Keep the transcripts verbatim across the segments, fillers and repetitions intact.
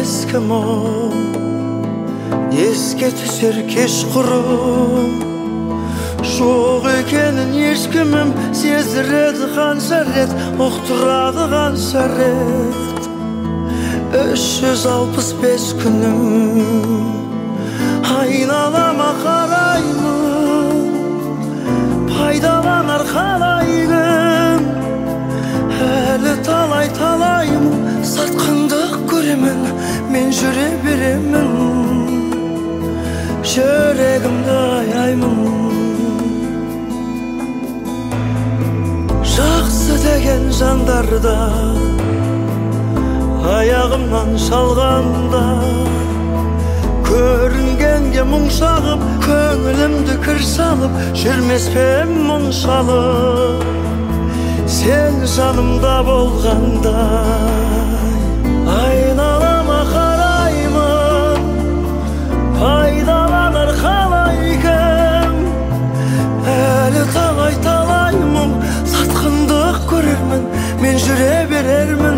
eski mum, esке түсер кешқұрым. Жоқ екенін ешкімім сездіреді қанша рет, ұқтырады қанша рет. Үш жүз алпыс бес күнім айналама қараймын, пайдаланар қалай күн. Әлі талай талаймын, сатқындық көремін, мен жүре беремін, жүрегімді аяймын. Жақсы деген жандарда аяғымнан шалғанда, көрінгенге мұң шағып, көңілімді кір салып, жүрмес пе мұншалық, сен жанымда болғанда. Айналама қараймын, пайдаланар қалай кім. Әлі талай талай мұң, сатқындық көрермін, мен жүре берермін,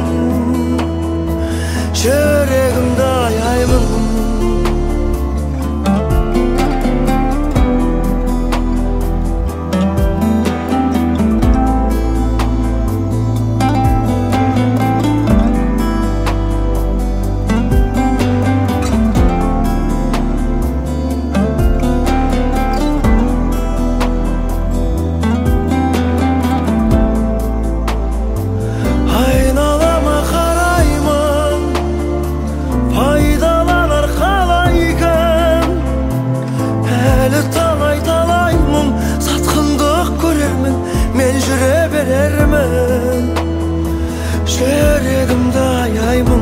жүрегімді аяймын. Жүрегімді аяймын.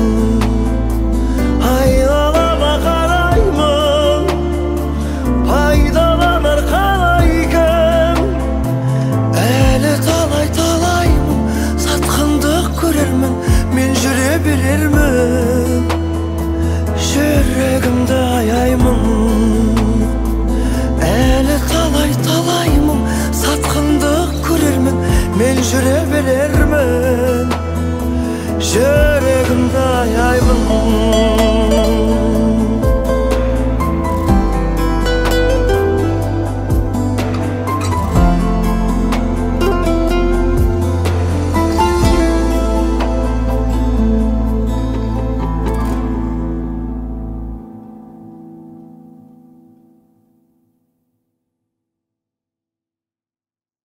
Айналама қараймын, пайдаланар қалай кім. Әлі талай талаймын, сатқындық көрермін, мен жүре берермін, жүрегімді аяймын. Әлі талай талаймын, сатқындық көрермін, мен жүре берермін, жүрегімді аяймын.